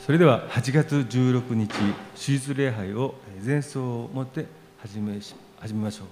それでは8月16日、手術礼拝を前奏をもって始めましょう。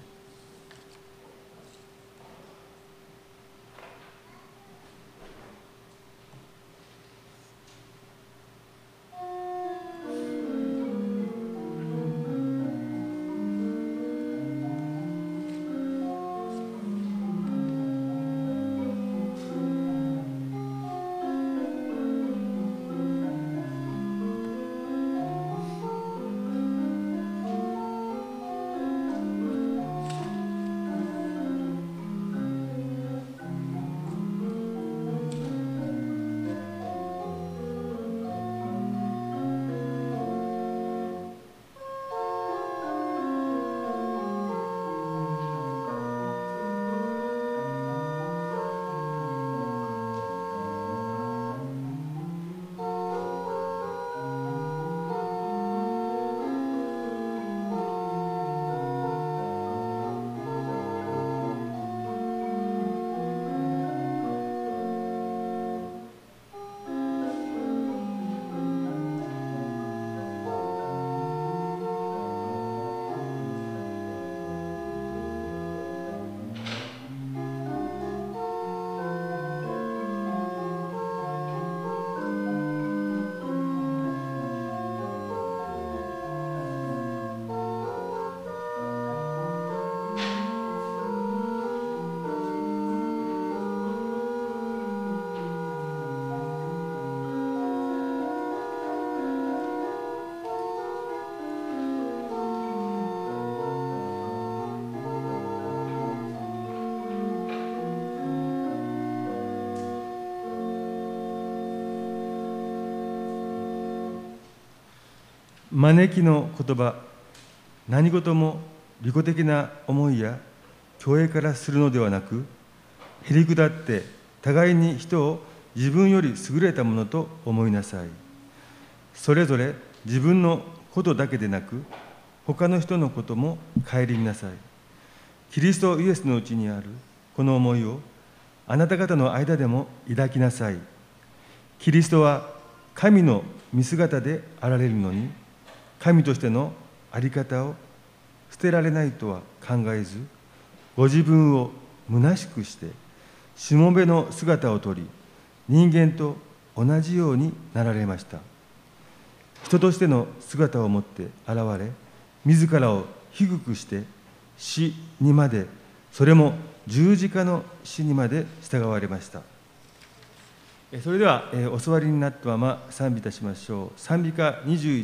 招きの言葉、何事も利己的な思いや虚栄からするのではなく、へりくだって互いに人を自分より優れたものと思いなさい。それぞれ自分のことだけでなく、他の人のことも顧みなさい。キリストイエスのうちにあるこの思いをあなた方の間でも抱きなさい。キリストは神の見姿であられるのに、神としての在り方を捨てられないとは考えず、ご自分を虚しくして、しもべの姿をとり、人間と同じようになられました。人としての姿をもって現れ、自らを低くして死にまで、それも十字架の死にまで従われました。それではお座りになったまま賛美いたしましょう。賛美歌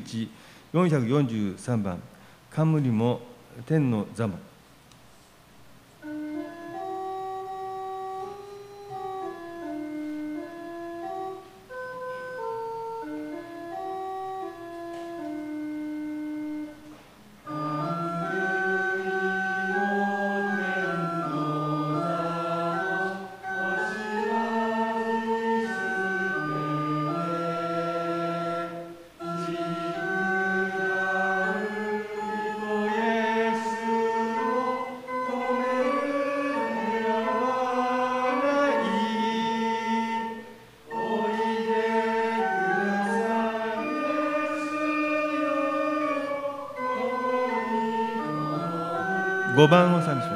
21、443番、冠も天の座も。5番を賛美します。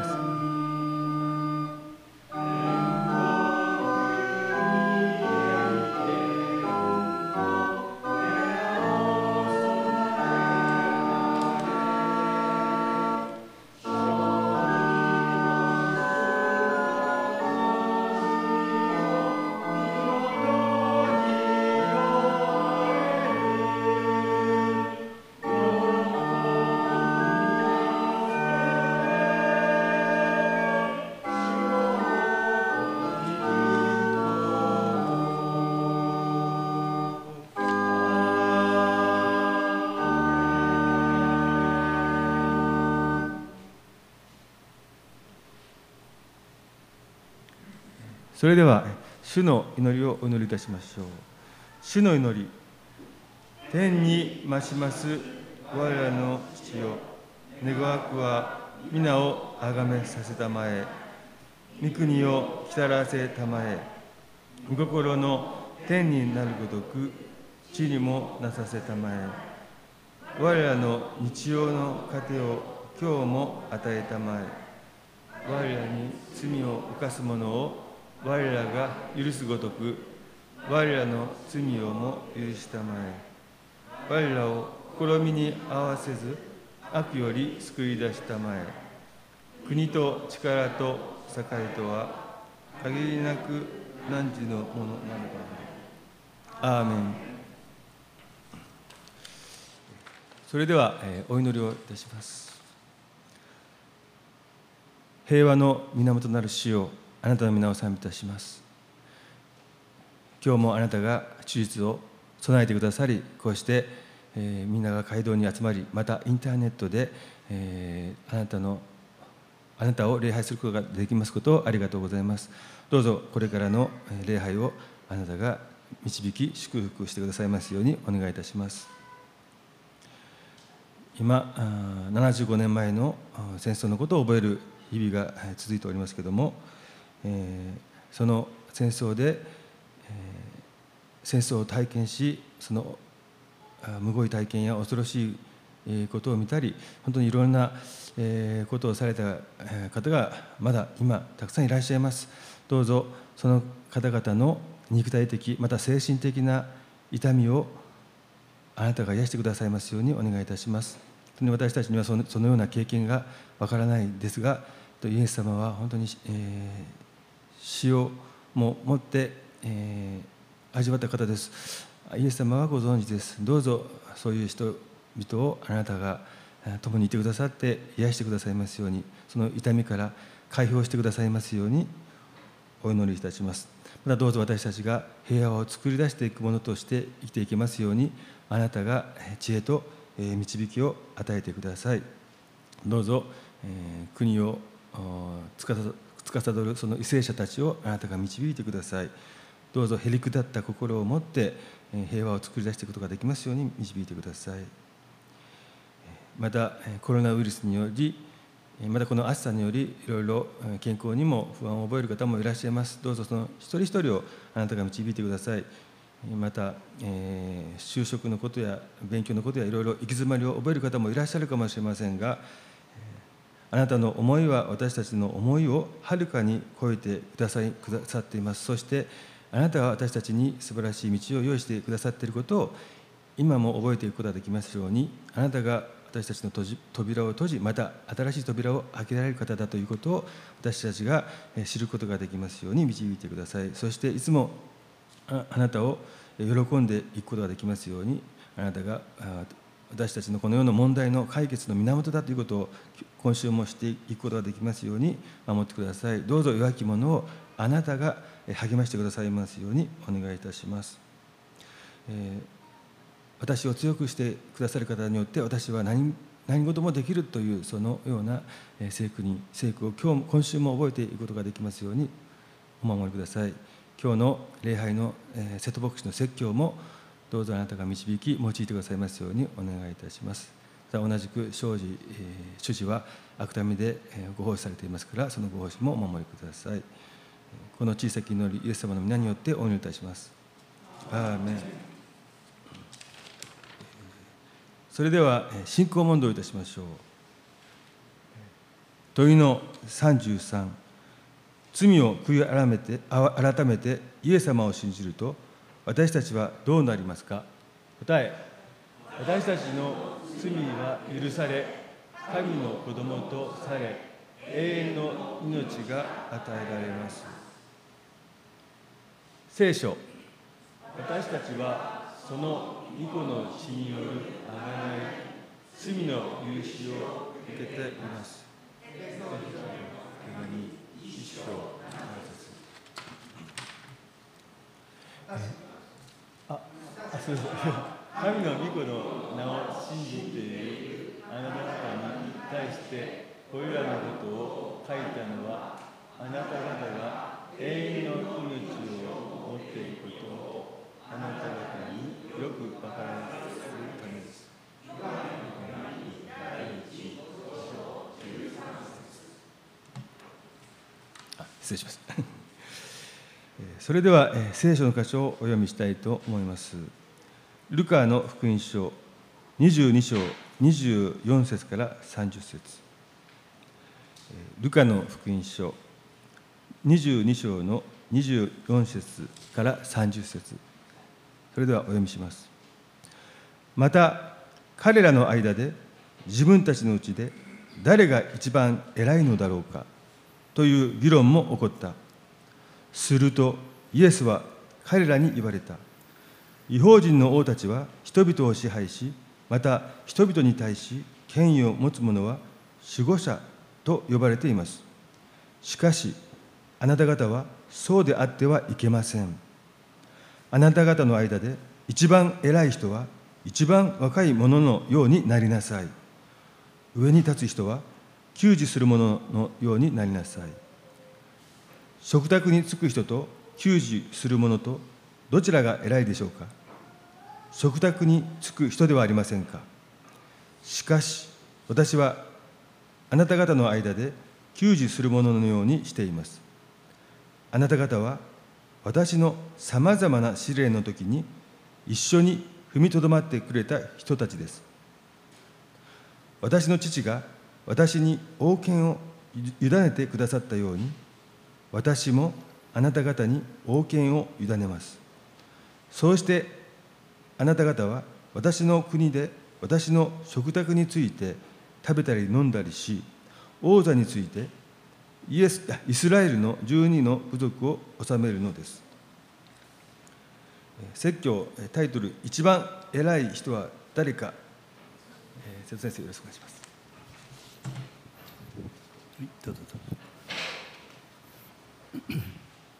それでは主の祈りをお祈りいたしましょう。主の祈り。天に増します我らの父よ、願わくは皆をあがめさせたまえ、御国を来たらせたまえ、御心の天になるごとく地にもなさせたまえ。我らの日曜の糧を今日も与えたまえ。我らに罪を犯す者を我らが許すごとく、我らの罪をも許したまえ。我らを試みに合わせず、悪より救い出したまえ。国と力と栄とは限りなく汝のものなのだ。アーメン。それでは、お祈りをいたします。平和の源なる主よ、あなたの皆を賛美いたします。今日もあなたが手術を備えてくださり、こうして、みんなが街道に集まり、またインターネットで、あなたを礼拝することができますことをありがとうございます。どうぞこれからの礼拝をあなたが導き祝福してくださいますようにお願いいたします。今75年前の戦争のことを覚える日々が続いておりますけれども、その戦争で戦争を体験し、そのむごい体験や恐ろしいことを見たり、本当にいろんなことをされた方がまだ今たくさんいらっしゃいます。どうぞその方々の肉体的また精神的な痛みをあなたが癒してくださいますようにお願いいたします。私たちにはそのような経験がわからないですが、イエス様は本当に死をも持って味わった方です。イエス様はご存知です。どうぞそういう人々をあなたが共にいてくださって癒してくださいますように、その痛みから解放してくださいますようにお祈りいたします。またどうぞ私たちが平和を作り出していくものとして生きていけますように、あなたが知恵と導きを与えてください。どうぞ国を司るその為政者たちをあなたが導いてください。どうぞへりくだった心を持って平和を作り出していくことができますように導いてください。またコロナウイルスにより、またこの暑さによりいろいろ健康にも不安を覚える方もいらっしゃいます。どうぞその一人一人をあなたが導いてください。また、就職のことや勉強のことやいろいろ行き詰まりを覚える方もいらっしゃるかもしれませんが、あなたの思いは私たちの思いをはるかに超えてくださっています。そしてあなたが私たちに素晴らしい道を用意してくださっていることを今も覚えていくことができますように、あなたが私たちの扉を閉じ、また新しい扉を開けられる方だということを私たちが知ることができますように導いてください。そしていつもあなたを喜んでいくことができますように、あなたが私たちのこの世の問題の解決の源だということを今週もしていくことができますように守ってください。どうぞ弱き者をあなたが励ましてくださいますようにお願いいたします。私を強くしてくださる方によって私は何事もできるというそのような聖句を今週も覚えていくことができますようにお守りください。今日の礼拝の瀬戸牧師の説教もどうぞあなたが導き用いてくださいますようにお願いいたします。同じく主事は悪民でご奉仕されていますから、そのご奉仕もお守りください。この小さき祈り、イエス様の皆によってお祈りいたします。アーメン。それでは信仰問答いたしましょう。問いの33、罪を悔い改めてイエス様を信じると私たちはどうなりますか。答え、私たちの罪は許され、神の子供とされ、永遠の命が与えられます。聖書、私たちはその御子の血による贖い、罪の許しを受けています。そうです。神の御子の名を信じているあなた方に対してこれらのことを書いたのは、あなた方が永遠の命を持っていることをあなた方によく分からせるためです。失礼します。それでは聖書の箇所をお読みしたいと思います。 ルカの福音書22章24節から30節。ルカの福音書22章の24節から30節。それではお読みします。また彼らの間で自分たちのうちで誰が一番偉いのだろうかという議論も起こった。するとイエスは彼らに言われた。異邦人の王たちは人々を支配し、また人々に対し権威を持つ者は守護者と呼ばれています。しかしあなた方はそうであってはいけません。あなた方の間で一番偉い人は一番若い者のようになりなさい。上に立つ人は給仕する者のようになりなさい。食卓につく人と給仕する者とどちらが偉いでしょうか。食卓につく人ではありませんか。しかし私はあなた方の間で給仕する者のようにしています。あなた方は私のさまざまな試練の時に一緒に踏みとどまってくれた人たちです。私の父が私に王権を委ねてくださったように、私もあなた方に王権を委ねます。そうしてあなた方は私の国で私の食卓について食べたり飲んだりし、王座についてイスラエルの12の部族を治めるのです。説教タイトル、一番偉い人は誰か。瀬戸先生、よろしくお願いします。 はい、どうぞどうぞ。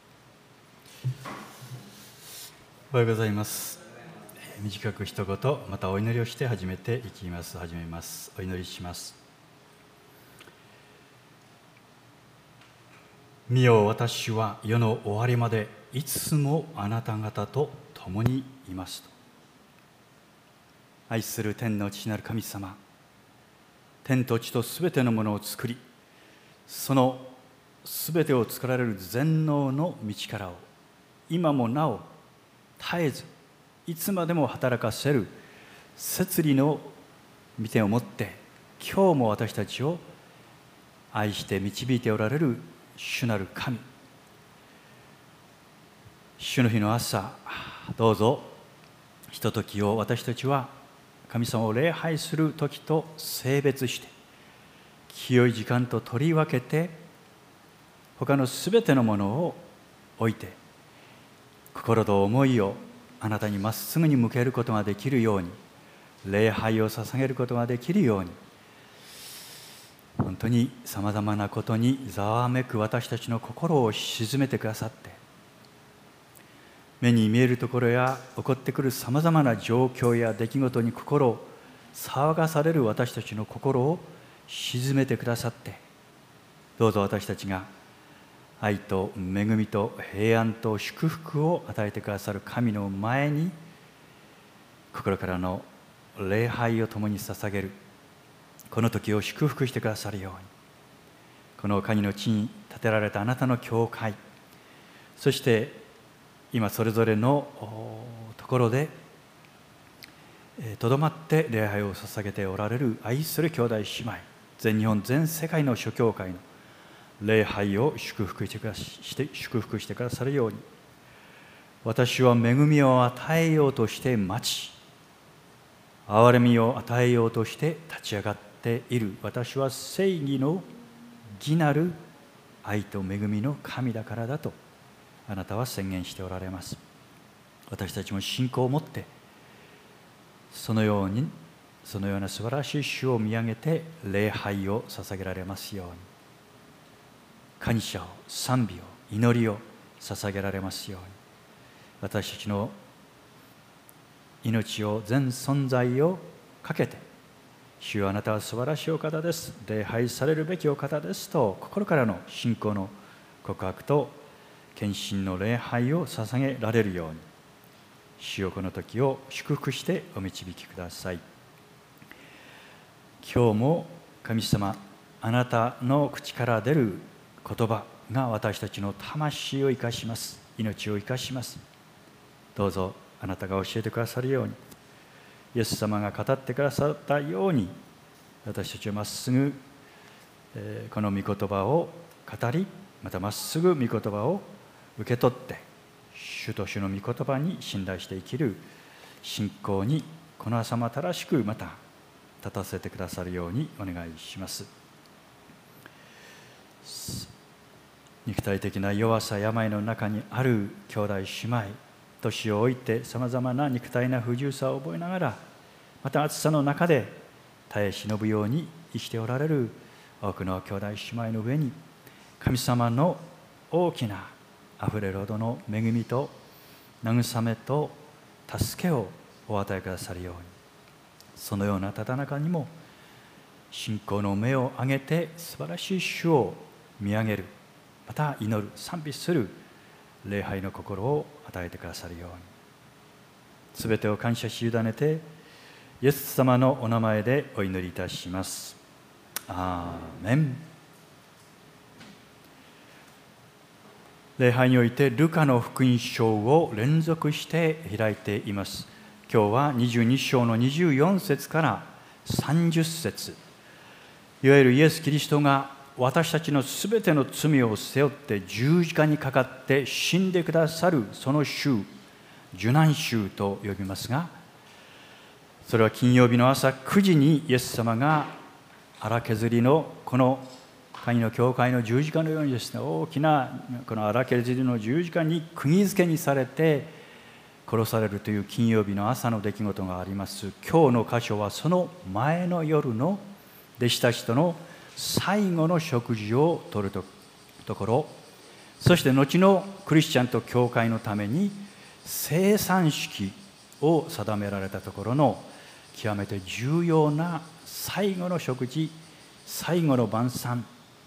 おはようございます。短く一言、またお祈りをして始めます。お祈りします。見よ、私は世の終わりまでいつもあなた方と共にいますと。愛する天の父なる神様、天と地とすべてのものを作り、そのすべてを作られる全能の道からを今もなお絶えずいつまでも働かせる摂理の御手をもって、今日も私たちを愛して導いておられる主なる神、主の日の朝、どうぞひとときを私たちは神様を礼拝する時と性別して、清い時間と取り分けて、他のすべてのものを置いて、心と思いをあなたにまっすぐに向けることができるように、礼拝を捧げることができるように、本当にさまざまなことにざわめく私たちの心を静めてくださって、目に見えるところや起こってくるさまざまな状況や出来事に心を騒がされる私たちの心を静めてくださって、どうぞ私たちが愛と恵みと平安と祝福を与えてくださる神の前に、心からの礼拝を共に捧げるこの時を祝福してくださるように、この神の地に建てられたあなたの教会、そして今それぞれのところでとどまって礼拝を捧げておられる愛する兄弟姉妹、全日本全世界の諸教会の礼拝を祝福してくださるように、私は恵みを与えようとして待ち、憐れみを与えようとして立ち上がっている。私は正義の義なる愛と恵みの神だからだとあなたは宣言しておられます。私たちも信仰を持ってそのような素晴らしい主を見上げて礼拝を捧げられますように、感謝を、賛美を、祈りを捧げられますように、私たちの命を、全存在をかけて、主よあなたは素晴らしいお方です、礼拝されるべきお方ですと、心からの信仰の告白と献身の礼拝を捧げられるように、主よこの時を祝福してお導きください。今日も神様、あなたの口から出る言葉が私たちの魂を生かします、命を生かします。どうぞあなたが教えてくださるように、 イエス様が語ってくださったように、私たちはまっすぐこの御言葉を語り、またまっすぐ御言葉を受け取って、主と主の御言葉に信頼して生きる信仰にこの朝も新しくまた立たせてくださるようにお願いします。肉体的な弱さ、病の中にある兄弟姉妹、年を置いてさまざまな肉体な不自由さを覚えながら、また暑さの中で耐え忍ぶように生きておられる多くの兄弟姉妹の上に、神様の大きなあふれるほどの恵みと慰めと助けをお与えくださるように、そのようなただ中にも信仰の目を上げて素晴らしい主を見上げる、また祈る、賛美する礼拝の心を与えてくださるように、すべてを感謝し委ねてイエス様のお名前でお祈りいたします。アーメン。礼拝においてルカの福音書を連続して開いています。今日は22章の24節から30節、いわゆるイエス・キリストが私たちのすべての罪を背負って十字架にかかって死んでくださるその週、受難週と呼びますが、それは金曜日の朝9時にイエス様が荒削りのこの神の教会の十字架のようにですね、大きなこの荒削りの十字架に釘付けにされて殺されるという金曜日の朝の出来事があります。今日の箇所はその前の夜の弟子たちとの最後の食事をとるところ、そして後のクリスチャンと教会のために聖餐式を定められたところの極めて重要な最後の食事、最後の晩餐、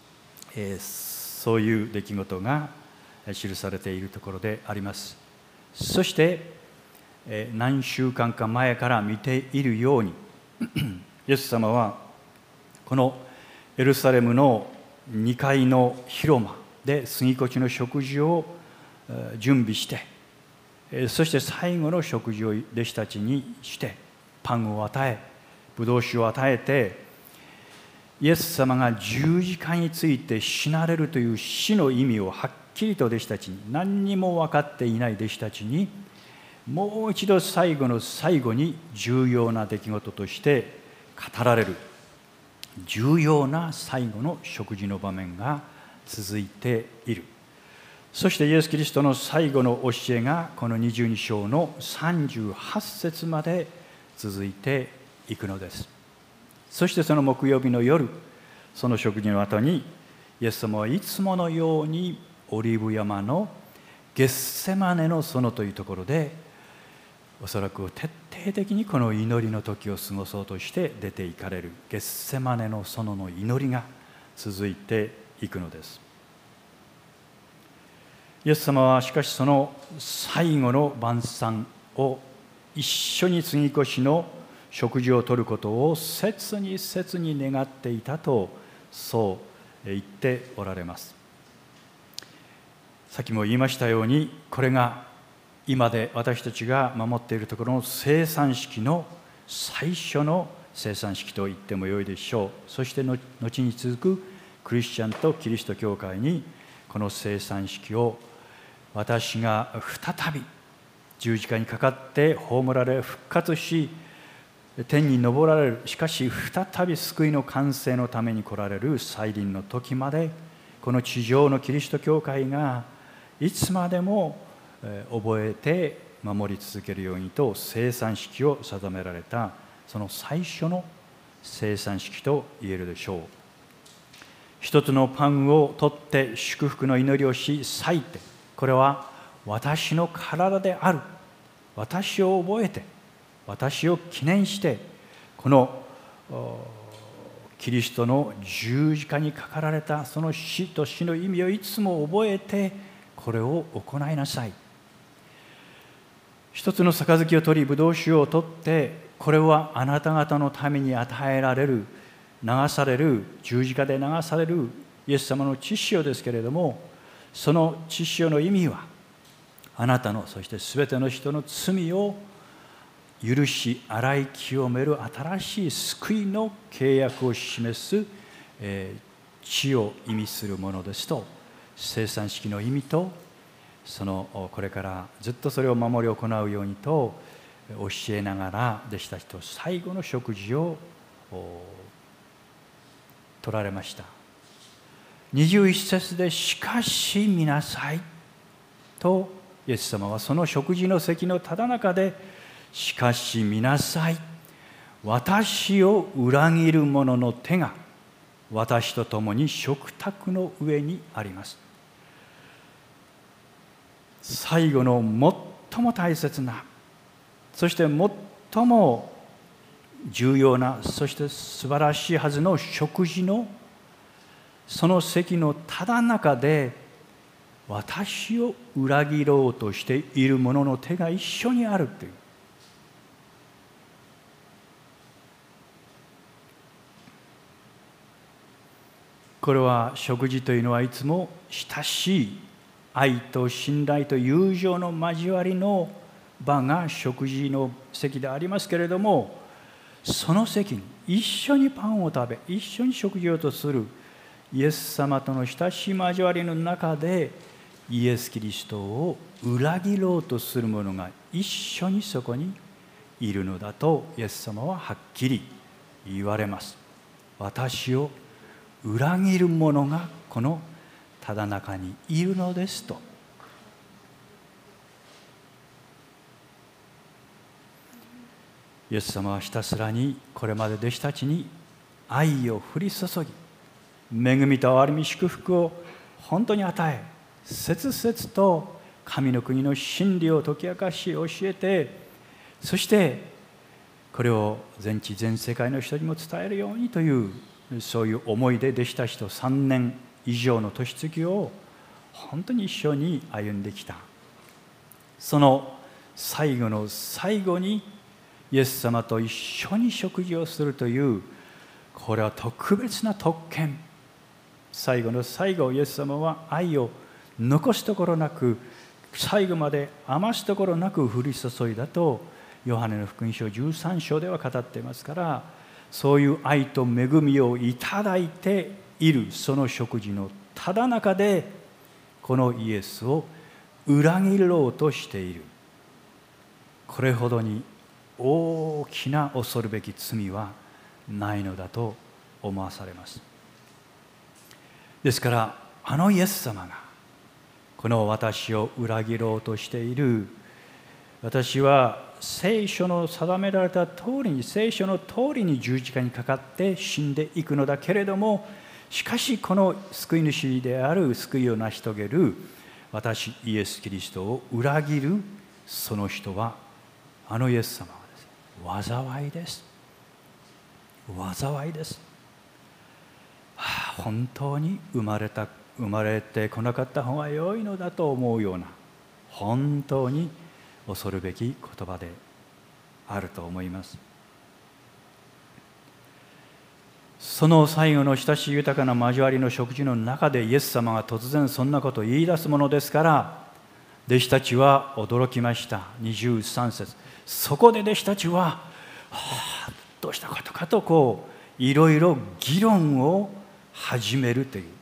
そういう出来事が記されているところであります。そして何週間か前から見ているようにイエス様はこのエルサレムの2階の広間で杉越の食事を準備して、そして最後の食事を弟子たちにしてパンを与え、ブドウ酒を与えて、イエス様が十字架について死なれるという死の意味をはっきりと弟子たちに、何にも分かっていない弟子たちにもう一度最後の最後に重要な出来事として語られる重要な最後の食事の場面が続いている。そしてイエス・キリストの最後の教えがこの22章の38節まで続いていくのです。そしてその木曜日の夜、その食事の後にイエス様はいつものようにオリーブ山のゲッセマネの園というところで、おそらく徹底的にこの祈りの時を過ごそうとして出て行かれるゲッセマネの園の祈りが続いていくのです。イエス様はしかしその最後の晩餐を一緒に杉越の食事をとることを切に切に願っていたとそう言っておられます。さっきも言いましたように、これが今で私たちが守っているところの聖餐式の最初の聖餐式と言ってもよいでしょう。そして後に続くクリスチャンとキリスト教会にこの聖餐式を私が再び十字架にかかって葬られ復活し天に昇られる、しかし再び救いの完成のために来られる再臨の時まで、この地上のキリスト教会がいつまでも覚えて守り続けるようにと聖餐式を定められた、その最初の聖餐式と言えるでしょう。一つのパンを取って祝福の祈りをし裂いて、これは私の体である、私を覚えて私を記念して、このキリストの十字架にかかられたその死と死の意味をいつも覚えてこれを行いなさい。一つの杯を取り、ブドウ酒を取って、これはあなた方のために与えられる、流される、十字架で流されるイエス様の血潮ですけれども、その血潮の意味はあなたの、そしてすべての人の罪を許し洗い清める新しい救いの契約を示す、血を意味するものですと、生産式の意味と、これからずっとそれを守り行うようにと教えながら、弟子たちと最後の食事を取られました。21節で、しかし見なさいと、イエス様はその食事の席のただ中で、しかし見なさい、私を裏切る者の手が私と共に食卓の上にあります。最後の最も大切な、そして最も重要な、そして素晴らしいはずの食事のその席のただ中で、私を裏切ろうとしている者の手が一緒にあるという、これは食事というのはいつも親しい愛と信頼と友情の交わりの場が食事の席でありますけれども、その席に一緒にパンを食べ、一緒に食事をとするイエス様との親しい交わりの中で、イエス・キリストを裏切ろうとする者が一緒にそこにいるのだと、イエス様ははっきり言われます。私を裏切る者がこのただ中にいるのですと。イエス様はひたすらにこれまで弟子たちに愛を降り注ぎ、恵みと憐れみ祝福を本当に与え、切々と神の国の真理を解き明かし教えて、そしてこれを全地全世界の人にも伝えるようにという、そういう思いで弟子たちと3年以上の年月を本当に一緒に歩んできた。その最後の最後にイエス様と一緒に食事をするという、これは特別な特権。最後の最後、イエス様は愛を残すところなく、最後まで余すところなく降り注いだと、ヨハネの福音書13章では語っていますから、そういう愛と恵みをいただいているその食事のただ中で、このイエスを裏切ろうとしている、これほどに大きな恐るべき罪はないのだと思わされます。ですから、あのイエス様がこの私を裏切ろうとしている、私は聖書の定められた通りに、聖書の通りに十字架にかかって死んでいくのだけれども、しかしこの救い主である救いを成し遂げる私イエス・キリストを裏切るその人は、あのイエス様はですね、災いです。災いです。本当に生まれてこなかった方が良いのだと思うような、本当に恐るべき言葉であると思います。その最後の親しい豊かな交わりの食事の中で、イエス様が突然そんなことを言い出すものですから、弟子たちは驚きました。23節、そこで弟子たちは、どうしたことかといろいろ議論を始めるという。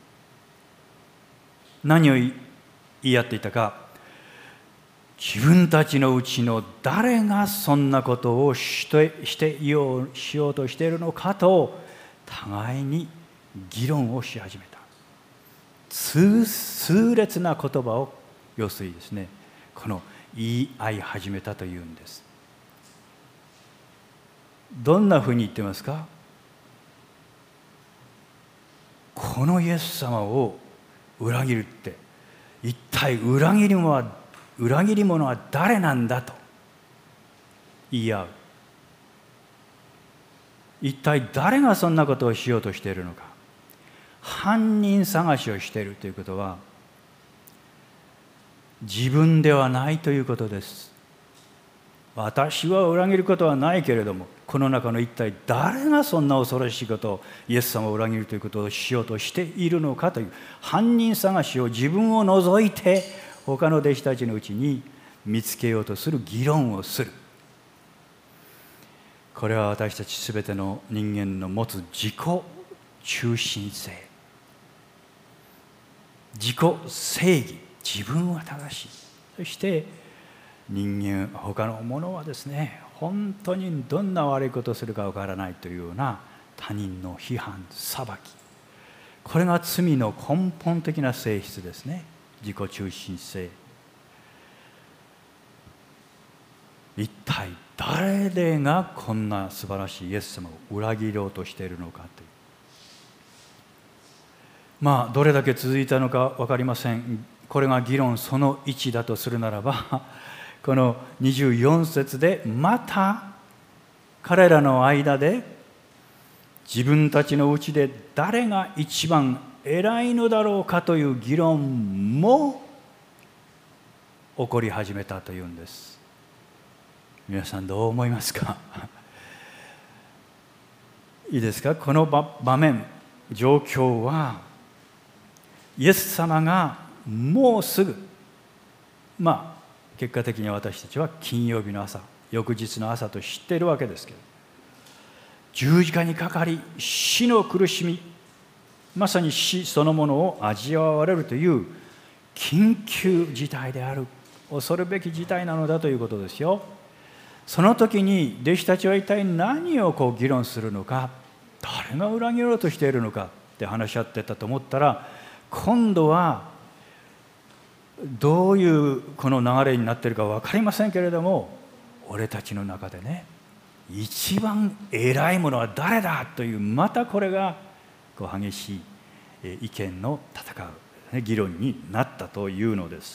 何を言い合っていたか、自分たちのうちの誰がそんなことをしようとしているのかと、互いに議論をし始めた。痛烈な言葉を、要するにですね、この言い合い始めたというんです。どんなふうに言ってますか？このイエス様を裏切るって、一体裏切り者は誰なんだと言い合う。一体誰がそんなことをしようとしているのか。犯人探しをしているということは、自分ではないということです。私は裏切ることはないけれども、この中の一体誰がそんな恐ろしいことを、イエス様を裏切るということをしようとしているのかという犯人探しを、自分を除いて他の弟子たちのうちに見つけようとする議論をする。 これは私たちすべての人間の持つ自己中心性、自己正義、自分は正しい、そして人間、他のものはですね、本当にどんな悪いことをするかわからないというような他人の批判、裁き、これが罪の根本的な性質ですね。自己中心性。一体誰がこんな素晴らしいイエス様を裏切ろうとしているのかという、どれだけ続いたのか分かりません。これが議論その1だとするならば、この24節でまた彼らの間で自分たちのうちで誰が一番偉いのだろうかという議論も起こり始めたというんです。皆さんどう思いますか？いいですか？この場面、状況はイエス様がもうすぐ、結果的に私たちは金曜日の朝、翌日の朝と知っているわけですけど、十字架にかかり死の苦しみ、まさに死そのものを味わわれるという緊急事態である、恐るべき事態なのだということですよ。その時に弟子たちは一体何を議論するのか、誰が裏切ろうとしているのかって話し合ってたと思ったら、今度はどういうこの流れになっているか分かりませんけれども、俺たちの中でね、一番偉いものは誰だという、またこれが激しい意見の戦う議論になったというのです。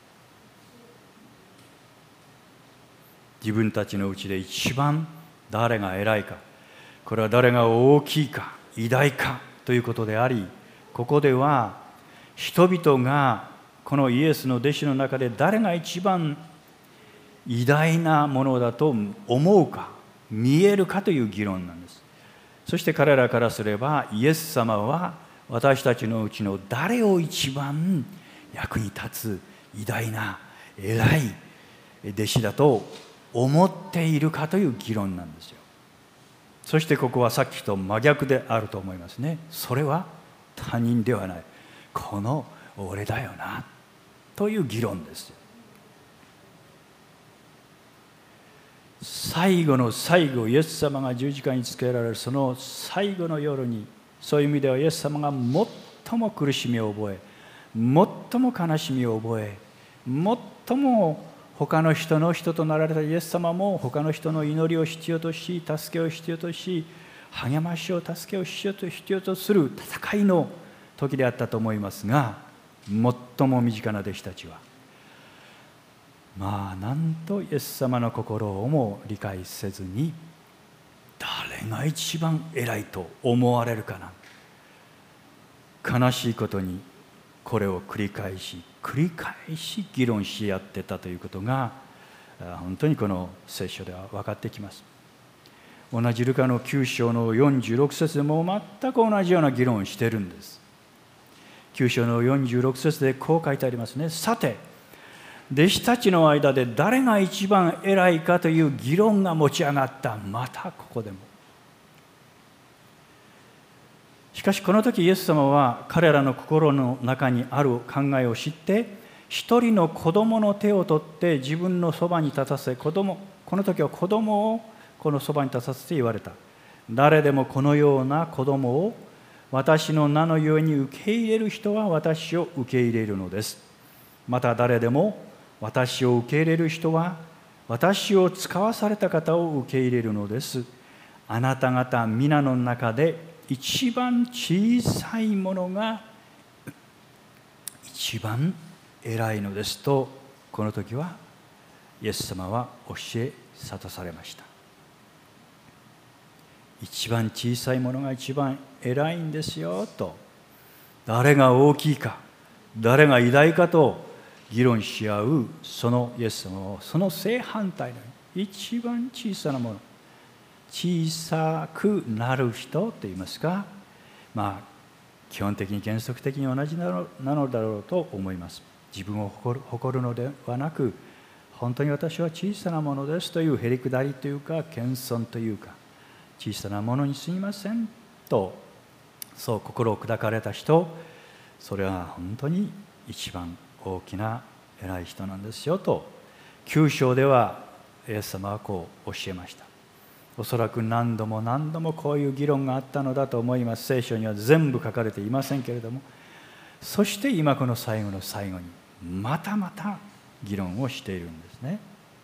自分たちのうちで一番誰が偉いか、これは誰が大きいか偉大かということであり、ここでは人々がこのイエスの弟子の中で誰が一番偉大なものだと思うか、見えるかという議論なんです。そして彼らからすれば、イエス様は私たちのうちの誰を一番役に立つ偉大な偉い弟子だと思っているかという議論なんですよ。そしてここはさっきと真逆であると思いますね。それは他人ではない、この俺だよなという議論ですよ。最後の最後、イエス様が十字架につけられるその最後の夜に、そういう意味ではイエス様が最も苦しみを覚え、最も悲しみを覚え、最も他の人の人となられたイエス様も他の人の祈りを必要とし、助けを必要とし、励ましを助けを必要とする戦いの時であったと思いますが、最も身近な弟子たちはなんとイエス様の心をも理解せずに、誰が一番偉いと思われるかな、悲しいことにこれを繰り返し議論し合ってたということが、本当にこの聖書では分かってきます。同じルカの9章の46節でも全く同じような議論をしているんです。9章の46節でこう書いてありますね。さて、弟子たちの間で誰が一番偉いかという議論が持ち上がった。またここでも。しかしこの時イエス様は彼らの心の中にある考えを知って、一人の子供の手を取って自分のそばに立たせ、この時は子供をこのそばに立たせて言われた。誰でもこのような子供を私の名のゆえに受け入れる人は私を受け入れるのです。また誰でも私を受け入れる人は私を使わされた方を受け入れるのです。あなた方皆の中で一番小さいものが一番偉いのですと、この時はイエス様は教え諭されました。一番小さいものが一番偉いんですよと、誰が大きいか誰が偉大かと議論し合うそのイエス様を、その正反対の一番小さなもの、小さくなる人といいますか、基本的に原則的に同じなのだろうと思います。自分を誇るのではなく、 本当に私は小さなものですというへりくだりというか謙遜というか、小さなものにすみませんとそう心を砕かれた人、それは本当に一番大きな偉い人なんですよと9章ではイエス様はこう教えました。おそらく何度も何度もこういう議論があったのだと思います。聖書には全部書かれていませんけれども、そして今この最後の最後にまたまた議論をしているんですね。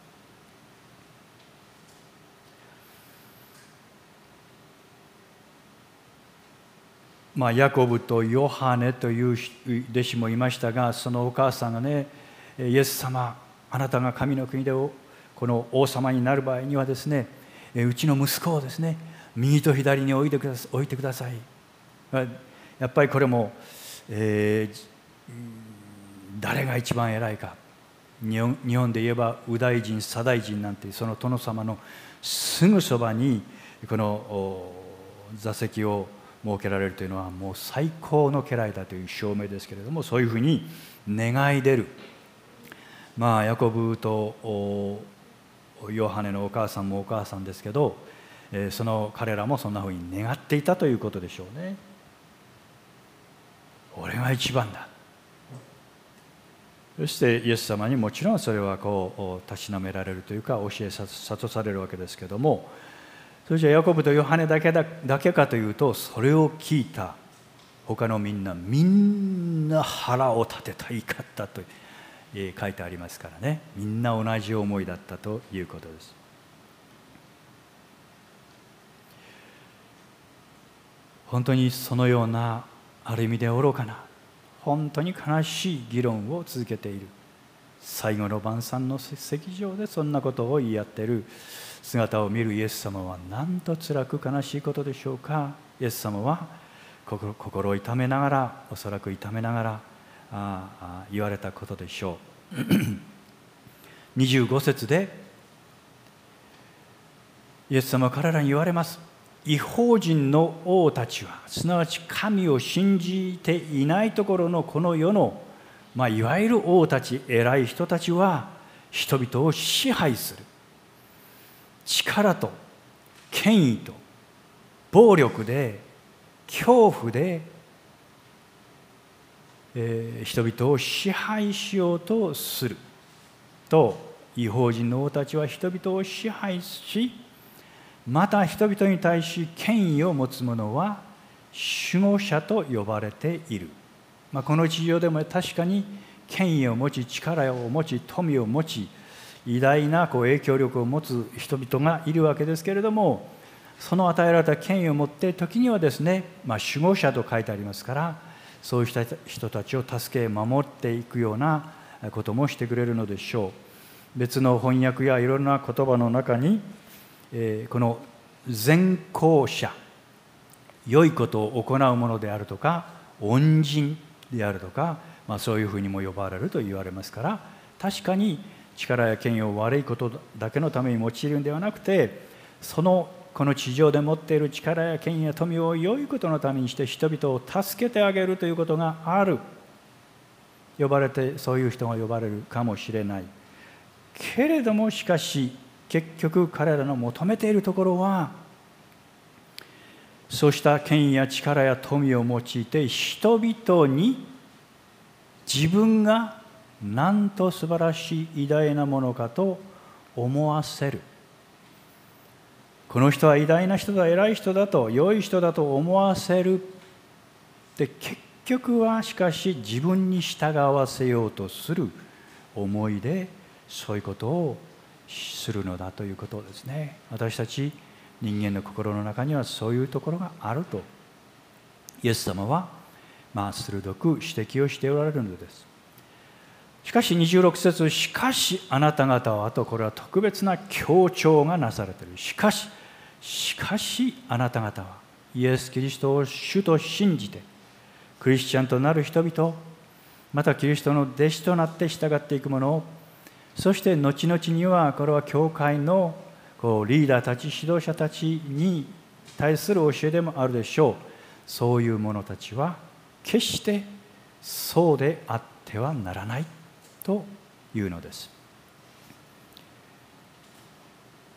ヤコブとヨハネという弟子もいましたが、そのお母さんがね、イエス様、あなたが神の国でこの王様になる場合にはですね、うちの息子をですね、右と左に置いてください。やっぱりこれも、誰が一番偉いか、日本で言えば右大臣左大臣なんてその殿様のすぐそばにこの座席を設けられるというのはもう最高の家来だという証明ですけれども、そういうふうに願い出る、ヤコブとヨハネのお母さんもお母さんですけど、その彼らもそんなふうに願っていたということでしょうね。俺が一番だ。そしてイエス様にもちろんそれはこうたしなめられるというか教え諭されるわけですけども、それじゃヤコブとヨハネだけかというと、それを聞いた他のみんな腹を立てた怒ったと書いてありますからね。みんな同じ思いだったということです。本当にそのようなある意味で愚かな本当に悲しい議論を続けている、最後の晩餐の席上でそんなことを言い合っている姿を見るイエス様はなんと辛く悲しいことでしょうか。イエス様は心を痛めながら、おそらく痛めながら言われたことでしょう。25節でイエス様は彼らに言われます。異邦人の王たちは、すなわち神を信じていないところのこの世の、いわゆる王たち、偉い人たちは人々を支配する力と権威と暴力で恐怖で、人々を支配しようとすると、異邦人の王たちは人々を支配し、また人々に対し権威を持つ者は守護者と呼ばれている。この地上でも確かに権威を持ち、力を持ち、富を持ち、偉大な影響力を持つ人々がいるわけですけれども、その与えられた権威を持って時にはですね、守護者と書いてありますから、そういう人たちを助け守っていくようなこともしてくれるのでしょう。別の翻訳やいろんな言葉の中に、この善行者、良いことを行うものであるとか恩人であるとか、そういうふうにも呼ばれると言われますから、確かに力や権威を悪いことだけのために用いるんではなくて、この地上で持っている力や権威や富を良いことのためにして人々を助けてあげるということがある。そういう人が呼ばれるかもしれないけれども、しかし結局彼らの求めているところは、そうした権威や力や富を用いて人々に自分がなんと素晴らしい偉大なものかと思わせる。この人は偉大な人だ、偉い人だと、良い人だと思わせる。で、結局はしかし自分に従わせようとする思いでそういうことをするのだということですね。私たち人間の心の中にはそういうところがあるとイエス様は鋭く指摘をしておられるのです。しかし26節、しかしあなた方はと、これは特別な強調がなされている。しかしあなた方はイエス・キリストを主と信じてクリスチャンとなる人々、またキリストの弟子となって従っていく者を、そして後々にはこれは教会のリーダーたち、指導者たちに対する教えでもあるでしょう。そういう者たちは決してそうであってはならないというのです。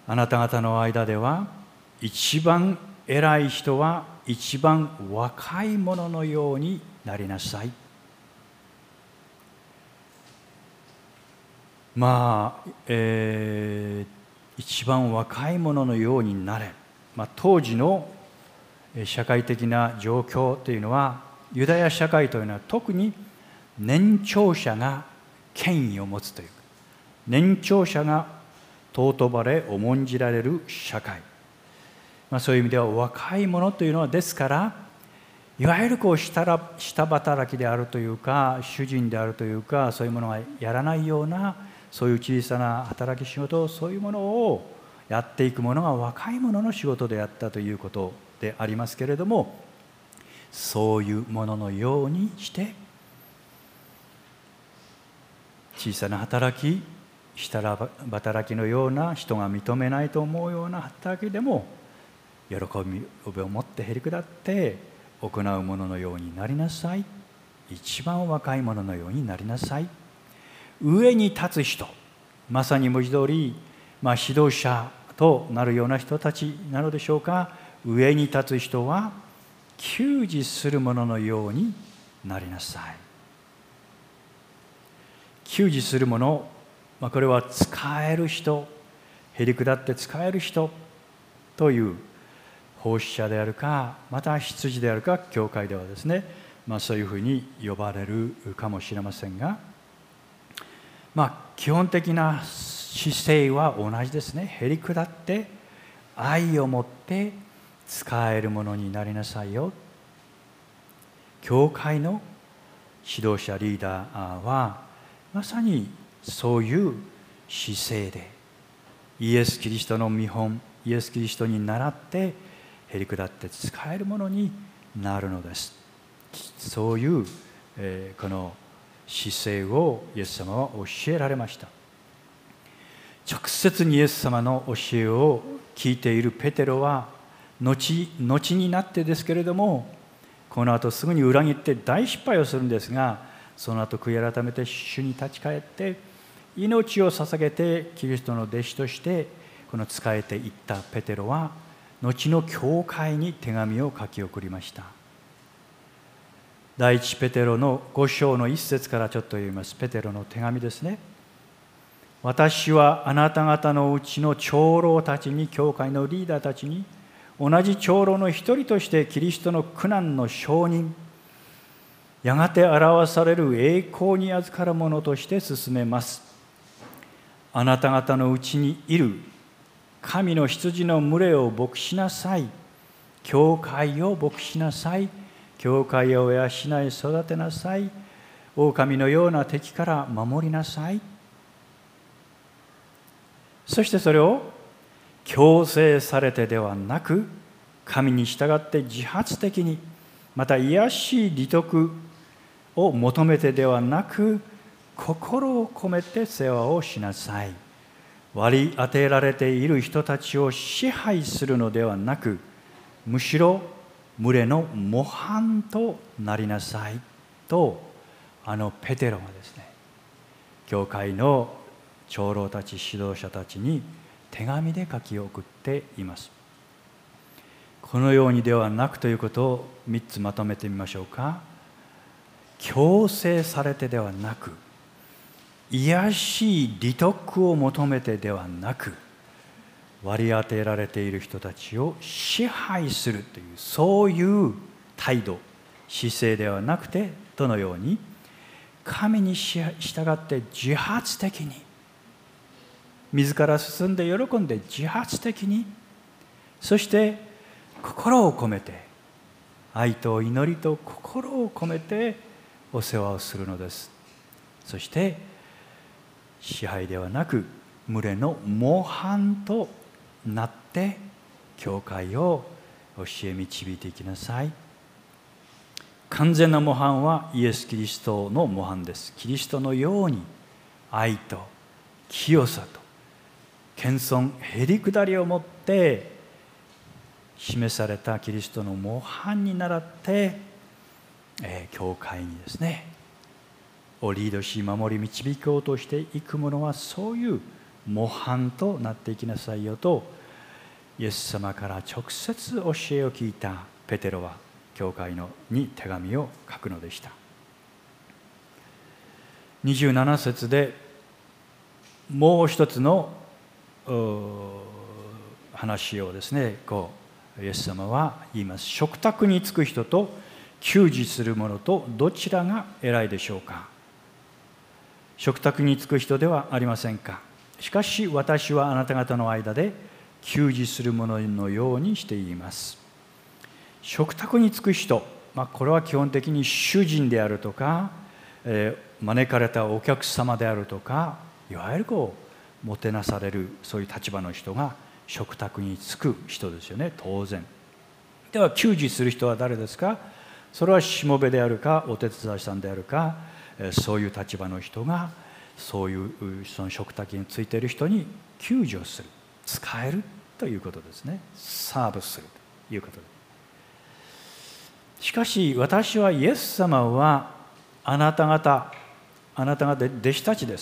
あなた方の間では一番偉い人は一番若い者のようになりなさい。一番若い者のようになれ。当時の社会的な状況というのは、ユダヤ社会というのは特に年長者が権威を持つというか、年長者が尊ばれ重んじられる社会、そういう意味では若い者というのは、ですからいわゆる下働きであるというか、主人であるというか、そういうものがやらないような、そういう小さな働き仕事、そういうものをやっていくものが若い者の仕事であったということでありますけれども、そういうもののようにして小さな働き、下働きのような、人が認めないと思うような働きでも喜びを持ってへりくだって行うもののようになりなさい。一番若い者のようになりなさい。上に立つ人、まさに文字通り、指導者となるような人たちなのでしょうか。上に立つ人は給仕する者のようになりなさい。給仕する者、これは使える人、へりくだって使える人という奉仕者であるか、また執事であるか、教会ではですね、そういうふうに呼ばれるかもしれませんが、基本的な姿勢は同じですね。へりくだって愛を持って使えるものになりなさいよ。教会の指導者リーダーはまさにそういう姿勢で、イエス・キリストの見本、イエス・キリストに倣ってへりくだって使えるものになるのです。そういう、この姿勢をイエス様は教えられました。直接にイエス様の教えを聞いているペテロは、後になってですけれども、この後すぐに裏切って大失敗をするんですが、その後悔い改めて主に立ち返って命を捧げてキリストの弟子としてこの仕えていったペテロは、後の教会に手紙を書き送りました。第一ペテロの5章の1節からちょっと読みます。ペテロの手紙ですね。私はあなた方のうちの長老たちに、教会のリーダーたちに、同じ長老の一人としてキリストの苦難の証人、やがて表される栄光に預かるものとして進めます。あなた方のうちにいる神の羊の群れを牧しなさい。教会を牧しなさい。教会を養い育てなさい。狼のような敵から守りなさい。そしてそれを強制されてではなく、神に従って自発的に、また卑しい利得を求めてではなく、心を込めて世話をしなさい。割り当てられている人たちを支配するのではなく、むしろ群れの模範となりなさいと、ペテロがですね、教会の長老たち、指導者たちに手紙で書き送っています。このようにではなくということを3つまとめてみましょうか。強制されてではなく、卑しい利得を求めてではなく、割り当てられている人たちを支配するという、そういう態度、姿勢ではなくて、どのように神に従って自発的に、自ら進んで喜んで自発的に、そして心を込めて、愛と祈りと心を込めてお世話をするのです。そして支配ではなく、群れの模範となって教会を教え導いていきなさい。完全な模範はイエス・キリストの模範です。キリストのように愛と清さと謙遜、へりくだりを持って示されたキリストの模範に倣って、教会にですねをリードし、守り導こうとしていくものは、そういう模範となっていきなさいよと、イエス様から直接教えを聞いたペテロは教会に手紙を書くのでした。27節でもう一つの話をですね、イエス様は言います。食卓につく人と給仕する者とどちらが偉いでしょうか。食卓につく人ではありませんか。しかし私はあなた方の間で給仕する者のようにして言います。食卓につく人、これは基本的に主人であるとか、招かれたお客様であるとか、いわゆるもてなされるそういう立場の人が食卓につく人ですよね、当然。では給仕する人は誰ですか。それはしもべであるかお手伝いさんであるか、そういう立場の人がその食卓についている人に給仕をする、使えるということですね。サーブするということです。しかし私はイエス様はあなた方弟子たちです。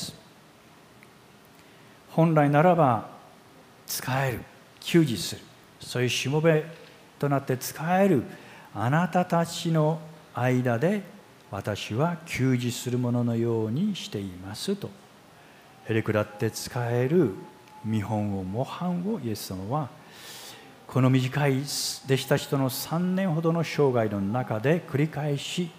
本来ならば使える、給仕する、そういうしもべとなって使えるあなたたちの間で私は給仕するもののようにしていますと、へりくだって使える見本を模範をイエス様はこの短い弟子たちとの3年ほどの生涯の中で繰り返し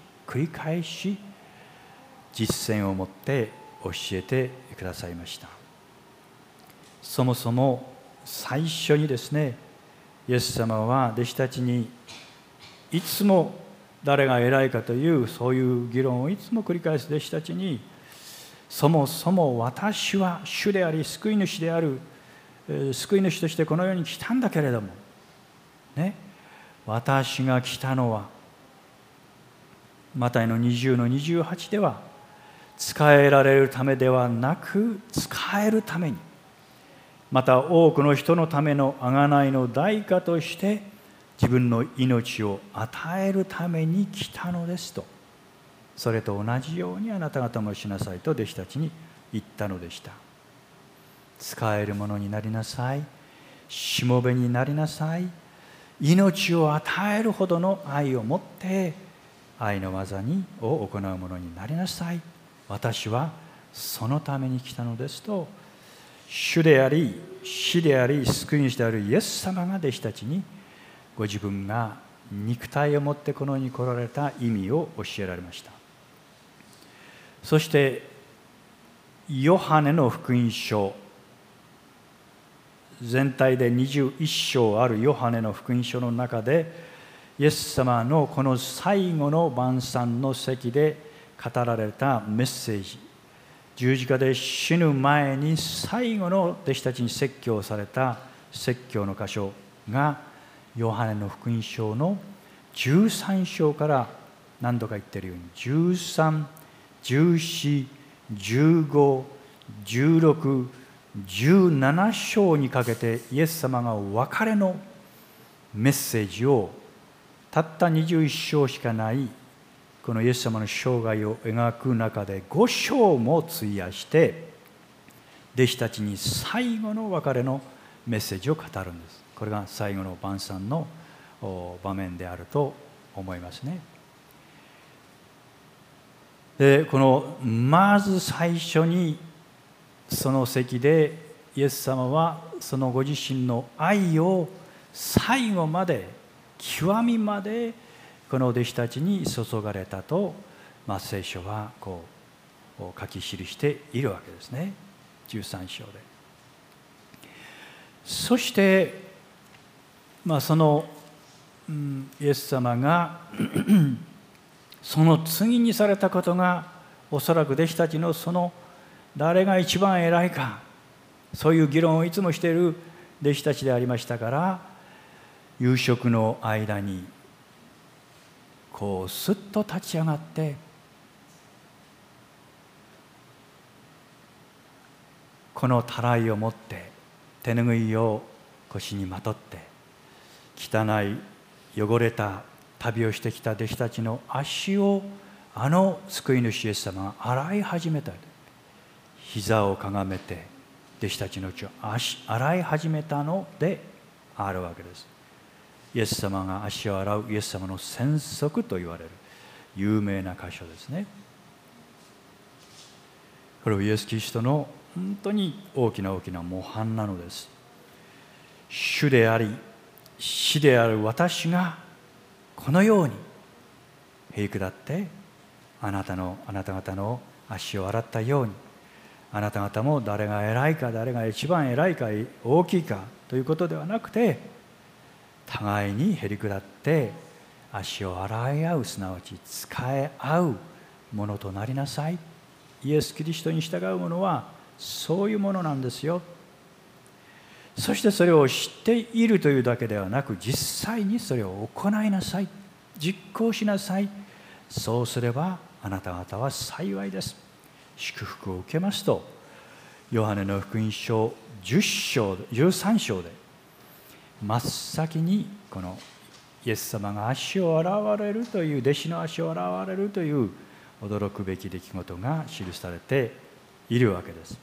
実践をもって教えてくださいました。そもそも最初にですね、イエス様は弟子たちにいつも誰が偉いかというそういう議論をいつも繰り返す弟子たちに、そもそも私は主であり救い主である、救い主としてこの世に来たんだけれどもね、私が来たのはマタイの20の28では仕えられるためではなく使えるために、また多くの人のための贖いの代価として自分の命を与えるために来たのですと、それと同じようにあなた方もしなさいと弟子たちに言ったのでした。使えるものになりなさい、しもべになりなさい、命を与えるほどの愛を持って愛の技を行うものになりなさい、私はそのために来たのですと、主であり死であり救い主であるイエス様が弟子たちにご自分が肉体を持ってこの世に来られた意味を教えられました。そしてヨハネの福音書、全体で21章あるヨハネの福音書の中で、イエス様のこの最後の晩餐の席で語られたメッセージ、十字架で死ぬ前に最後の弟子たちに説教された説教の箇所がヨハネの福音書の13章から何度か言っているように13、14、15、16、17章にかけてイエス様がお別れのメッセージをたった21章しかないこのイエス様の生涯を描く中で5章も費やして弟子たちに最後の別れのメッセージを語るんです。これが最後の晩餐の場面であると思いますね。でこのまず最初にその席でイエス様はそのご自身の愛を最後まで極みまでこの弟子たちに注がれたと、聖書は書き記しているわけですね、13章で。そして、その、イエス様がその次にされたことがおそらく弟子たちのその誰が一番偉いか、そういう議論をいつもしている弟子たちでありましたから、夕食の間にすっと立ち上がってこのたらいを持って手ぬぐいを腰にまとって汚い汚れた旅をしてきた弟子たちの足を救い主イエス様が洗い始めた。膝をかがめて弟子たちの血を洗い始めたのであるわけです。イエス様が足を洗うイエス様の宣則と言われる有名な箇所ですね。これはイエス・キリストの本当に大きな模範なのです。主であり死である私がこのようにへりくだってあなた方の足を洗ったように、あなた方も誰が偉いか誰が一番偉いか大きいかということではなくて、互いにへりくだって足を洗い合う、すなわち仕え合うものとなりなさい。イエス・キリストに従うものはそういうものなんですよ。そしてそれを知っているというだけではなく、実際にそれを行いなさい、実行しなさい。そうすればあなた方は幸いです、祝福を受けますと、ヨハネの福音書13章で真っ先にこのイエス様が足を洗われるという、弟子の足を洗われるという驚くべき出来事が記されているわけです。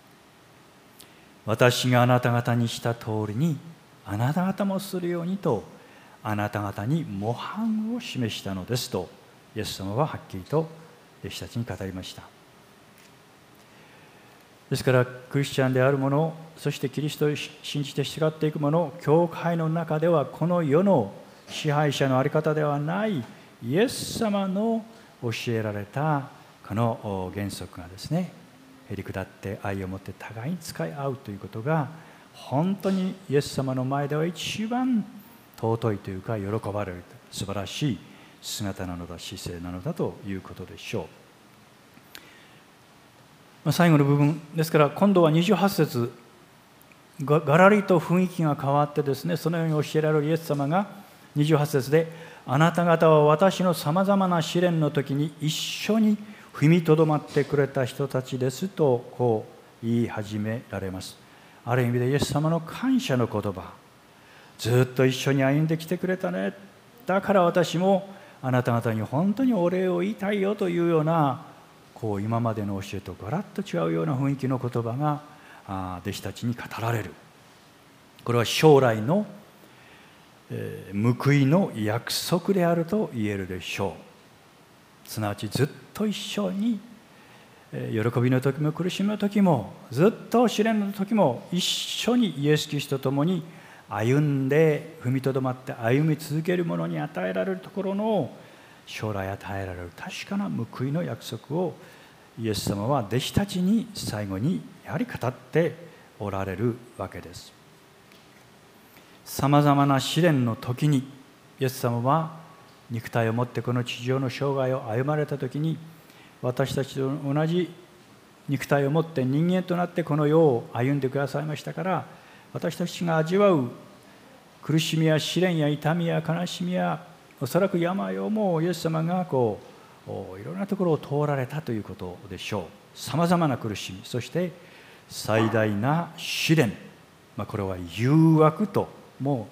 私があなた方にした通りにあなた方もするようにとあなた方に模範を示したのですと、イエス様ははっきりと弟子たちに語りました。ですからクリスチャンである者、そしてキリストを信じて従っていく者、教会の中ではこの世の支配者の在り方ではないイエス様の教えられたこの原則がですね、へりくだって愛を持って互いに使い合うということが、本当にイエス様の前では一番尊いというか喜ばれる素晴らしい姿なのだ、姿勢なのだということでしょう。最後の部分ですから、今度は28節、がらりと雰囲気が変わってですね、そのように教えられるイエス様が28節で、あなた方は私のさまざまな試練の時に一緒に踏みとどまってくれた人たちですとこう言い始められます。ある意味でイエス様の感謝の言葉、ずっと一緒に歩んできてくれたね、だから私もあなた方に本当にお礼を言いたいよというような、こう今までの教えとガラッと違うような雰囲気の言葉が弟子たちに語られる。これは将来の報いの約束であると言えるでしょう。すなわちずっと一緒に喜びの時も苦しみの時もずっと試練の時も一緒にイエス・キリストと共に歩んで踏みとどまって歩み続ける者に与えられるところの将来与えられる確かな報いの約束をイエス様は弟子たちに最後にやはり語っておられるわけです。さまざまな試練の時にイエス様は肉体を持ってこの地上の生涯を歩まれた時に、私たちと同じ肉体を持って人間となってこの世を歩んでくださいましたから、私たちが味わう苦しみや試練や痛みや悲しみやおそらく病をもイエス様がいろんなところを通られたということでしょう。さまざまな苦しみ、そして最大な試練、これは誘惑とも、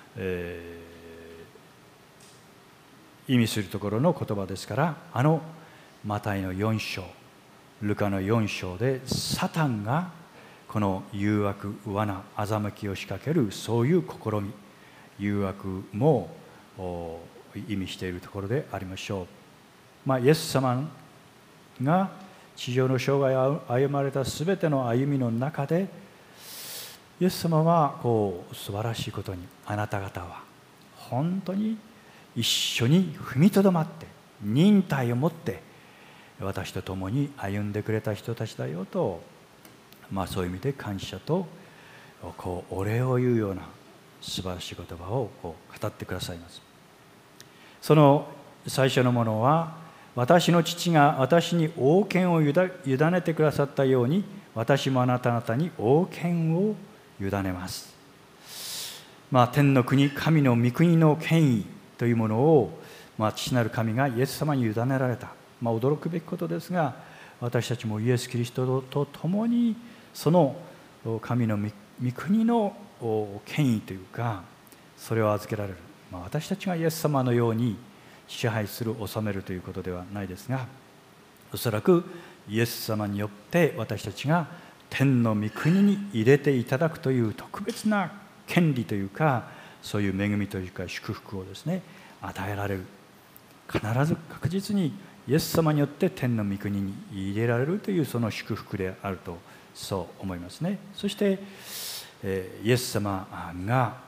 意味するところの言葉ですから、マタイの4章、ルカの4章でサタンがこの誘惑、罠、欺きを仕掛けるそういう試み、誘惑も意味しているところでありましょう。イエス様が地上の生涯を歩まれたすべての歩みの中で、イエス様は素晴らしいことに、あなた方は本当に一緒に踏みとどまって忍耐を持って私と共に歩んでくれた人たちだよと、そういう意味で感謝とお礼を言うような素晴らしい言葉を語ってくださいます。その最初のものは、私の父が私に王権を委ねてくださったように私もあなた方に王権を委ねます。天の国、神の御国の権威というものを、父なる神がイエス様に委ねられた、驚くべきことですが、私たちもイエス・キリストと共にその神の御国の権威というか、それを預けられる。私たちがイエス様のように支配する、治めるということではないですが、おそらくイエス様によって私たちが天の御国に入れていただくという特別な権利というか、そういう恵みというか祝福をですね、与えられる。必ず確実にイエス様によって天の御国に入れられるというその祝福であると、そう思いますね。そしてイエス様が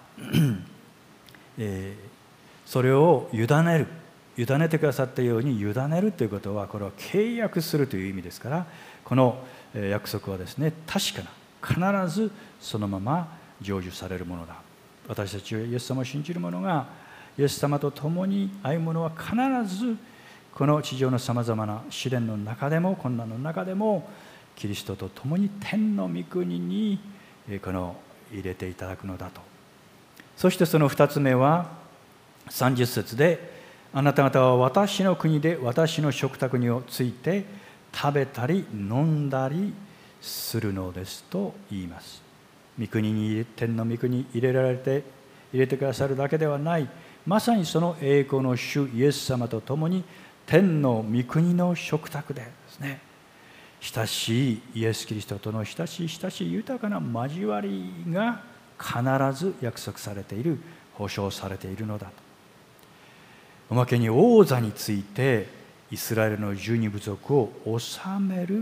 それを委ねてくださったように委ねるということは、これは契約するという意味ですから、この約束はですね、確かな、必ずそのまま成就されるものだ。私たちはイエス様を信じる者がイエス様と共に歩む者は、必ずこの地上のさまざまな試練の中でも困難の中でもキリストと共に天の御国に入れていただくのだと。そしてその2つ目は30節で、あなた方は私の国で私の食卓について食べたり飲んだりするのですと言います。天の御国に入れてくださるだけではない、まさにその栄光の主イエス様と共に天の御国の食卓でですね、親しいイエス・キリストとの親しい豊かな交わりが必ず約束されている、保証されているのだと。おまけに王座についてイスラエルの12部族を治める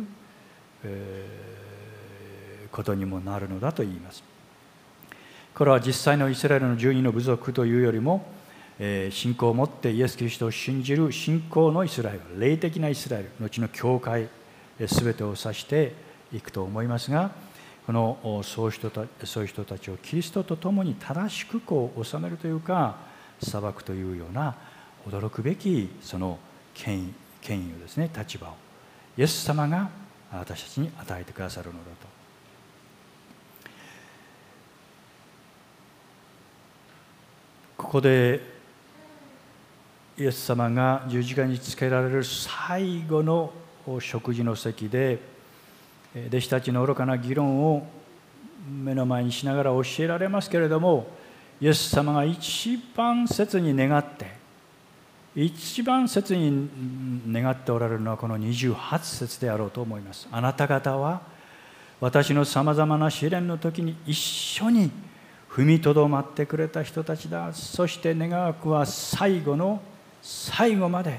ことにもなるのだと言います。これは実際のイスラエルの12の部族というよりも、信仰を持ってイエス・キリストを信じる信仰のイスラエル、霊的なイスラエル、後の教会全てを指していくと思いますが、そういう人たちをキリストと共に正しく治めるというか、裁くというような驚くべきその権威をですね、立場をイエス様が私たちに与えてくださるのだと。ここでイエス様が十字架につけられる最後の食事の席で、弟子たちの愚かな議論を目の前にしながら教えられますけれども、イエス様が一番切に願っておられるのはこの28節であろうと思います。あなた方は私のさまざまな試練の時に一緒に踏みとどまってくれた人たちだ。そして願わくは最後の最後まで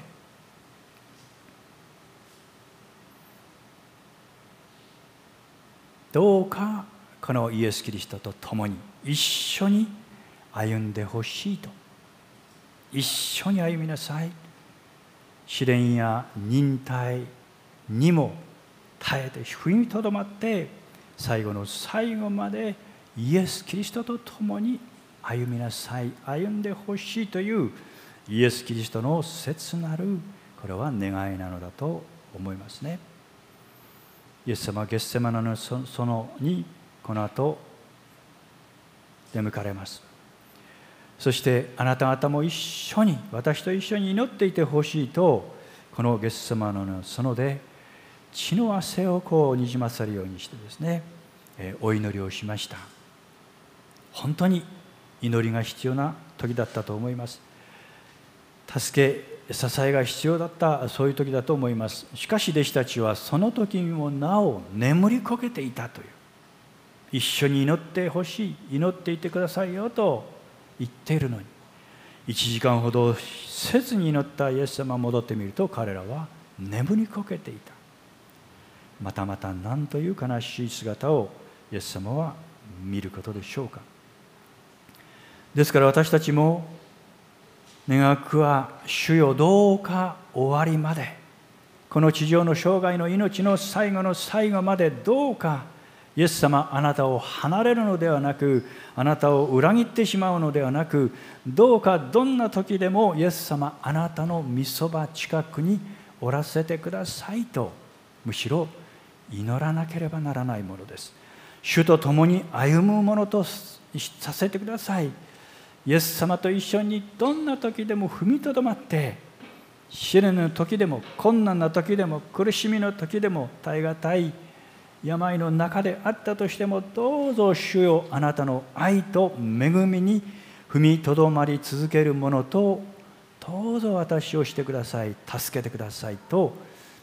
どうかこのイエス・キリストと共に一緒に歩んでほしいと。一緒に歩みなさい。試練や忍耐にも耐えて踏みとどまって、最後の最後までイエス・キリストと共に歩みなさい、歩んでほしいというイエス・キリストの切なる、これは願いなのだと思いますね。イエス様はゲッセマネの園にこの後出向かれます。そしてあなた方も私と一緒に祈っていてほしいと、このゲッセマネの園で血の汗をにじませるようにしてですね、お祈りをしました。本当に祈りが必要な時だったと思います。支えが必要だった、そういう時だと思います。しかし弟子たちはその時にもなお眠りこけていたという、一緒に祈ってほしい、祈っていてくださいよと言っているのに、1時間ほどせずに祈ったイエス様が戻ってみると、彼らは眠りこけていた。またまた何という悲しい姿をイエス様は見ることでしょうか。ですから私たちも願わくは、主よどうか終わりまで、この地上の生涯の命の最後の最後まで、どうかイエス様あなたを離れるのではなく、あなたを裏切ってしまうのではなく、どうかどんな時でもイエス様あなたの御そば近くにおらせてくださいと、むしろ祈らなければならないものです。主と共に歩むものとさせてください。イエス様と一緒にどんな時でも踏みとどまって、試練の時でも困難な時でも苦しみの時でも耐え難い病の中であったとしても、どうぞ主よあなたの愛と恵みに踏みとどまり続けるものとどうぞ私をしてください、助けてくださいと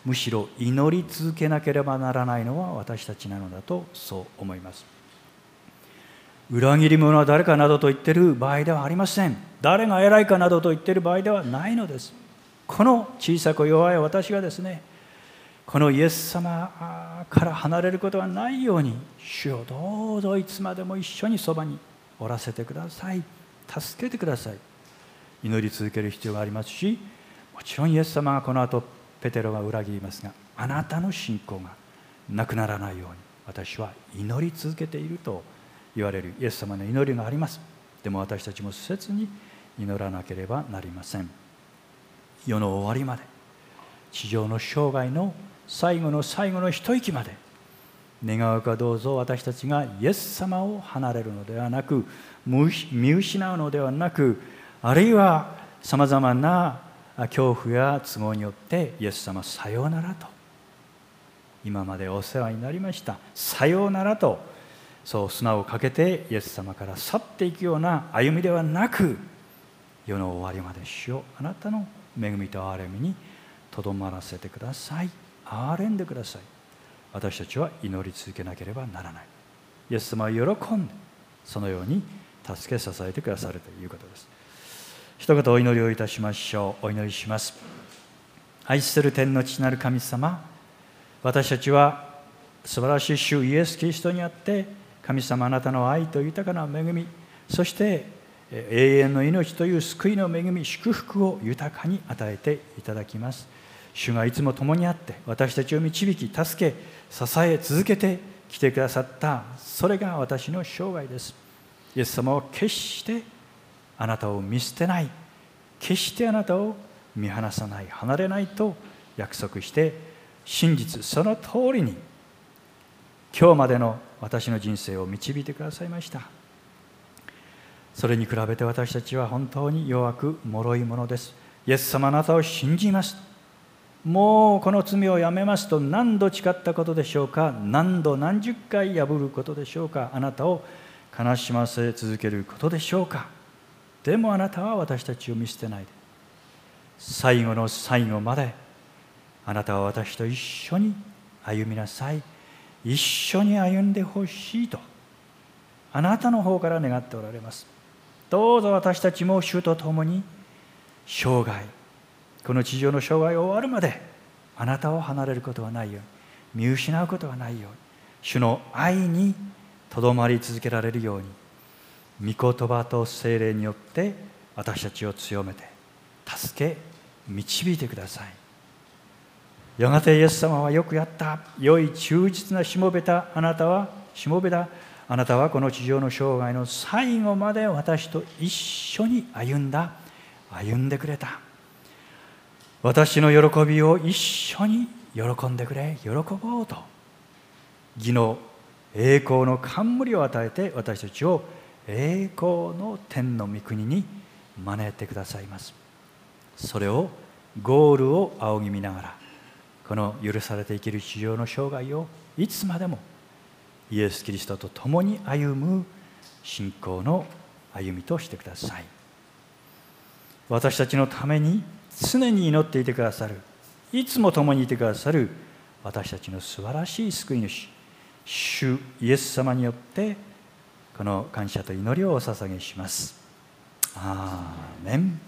むしろ祈り続けなければならないのは私たちなのだとそう思います。裏切り者は誰かなどと言っている場合ではありません。誰が偉いかなどと言っている場合ではないのです。この小さく弱い私がですね、このイエス様から離れることがないように、主よどうぞいつまでも一緒にそばにおらせてください。助けてください。祈り続ける必要がありますし、もちろんイエス様がこの後ペテロが裏切りますが、あなたの信仰がなくならないように私は祈り続けていると言われるイエス様の祈りがあります。でも私たちも切に祈らなければなりません。世の終わりまで、地上の生涯の最後の最後の一息まで、願うかどうぞ私たちがイエス様を離れるのではなく、見失うのではなく、あるいはさまざまな恐怖や都合によってイエス様さようならと、今までお世話になりました、さようならと、そう砂をかけてイエス様から去っていくような歩みではなく、世の終わりまで主よあなたの恵みと憐れみにとどまらせてください。憐れんでください。私たちは祈り続けなければならない。イエス様は喜んでそのように助け支えてくださるということです。一言お祈りをいたしましょう。お祈りします。愛する天の父なる神様、私たちは素晴らしい主イエス・キリストにあって神様あなたの愛と豊かな恵み、そして永遠の命という救いの恵み、祝福を豊かに与えていただきます。主がいつも共にあって私たちを導き助け支え続けてきてくださった、それが私の生涯です。イエス様は決してあなたを見捨てない、決してあなたを見放さない、離れないと約束して、真実その通りに今日までの私の人生を導いてくださいました。それに比べて私たちは本当に弱く脆いものです。イエス様あなたを信じます、もうこの罪をやめますと何度誓ったことでしょうか、何度何十回破ることでしょうか、あなたを悲しませ続けることでしょうか。でもあなたは私たちを見捨てないで、最後の最後まであなたは私と一緒に歩みなさい、一緒に歩んでほしいとあなたの方から願っておられます。どうぞ私たちも主と共に生涯、この地上の生涯が終わるまであなたを離れることはないように、見失うことはないように、主の愛にとどまり続けられるように、御言葉と聖霊によって私たちを強めて助け導いてください。やがてイエス様はよくやった、良い忠実なしもべたあなたはこの地上の生涯の最後まで私と一緒に歩んでくれた。私の喜びを一緒に喜んでくれ、喜ぼうと義の栄光の冠を与えて私たちを栄光の天の御国に招いてくださいます。それをゴールを仰ぎ見ながら、この許されて生きる地上の生涯をいつまでもイエス・キリストと共に歩む信仰の歩みとしてください。私たちのために常に祈っていてくださる、いつも共にいてくださる私たちの素晴らしい救い主、主イエス様によってこの感謝と祈りをお捧げします。アーメン。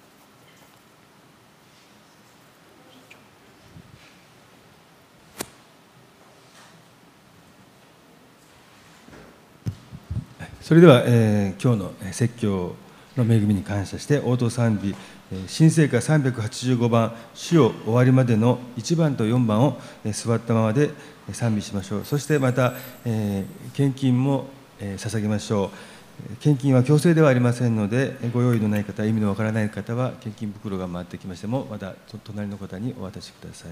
それでは、今日の説教の恵みに感謝して応答賛美、新聖歌385番主よ終わりまでの1番と4番を座ったままで賛美しましょう。そしてまた、献金も捧げましょう。献金は強制ではありませんので、ご用意のない方、意味のわからない方は献金袋が回ってきましてもまた隣の方にお渡しください。